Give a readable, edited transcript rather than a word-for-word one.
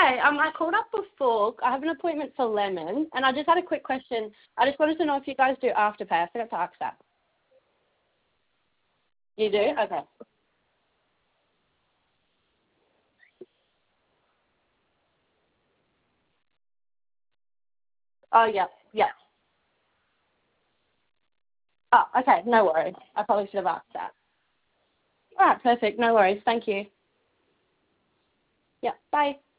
Hi, I called up before. I have an appointment for Lemon, and I just had a quick question. I just wanted to know if you guys do Afterpay. I forgot to ask that. You do? Okay. Oh, yeah, yeah. Oh, okay, no worries. I probably should have asked that. All right, perfect. No worries. Thank you. Yeah, bye.